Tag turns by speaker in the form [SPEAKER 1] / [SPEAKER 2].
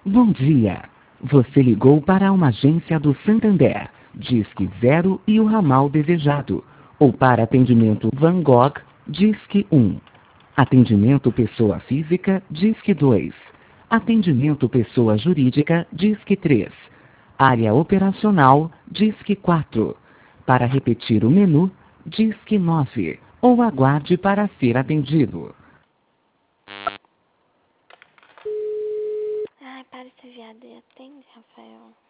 [SPEAKER 1] Bom dia. Você ligou para uma agência do Santander, Disque 0 e o ramal desejado. Ou para atendimento Van Gogh, Disque 1. Atendimento pessoa física, Disque 2. Atendimento pessoa jurídica, Disque 3. Área operacional, Disque 4. Para repetir o menu, Disque 9. Ou aguarde para ser atendido.
[SPEAKER 2] Ai, para esse viado e atende, Rafael.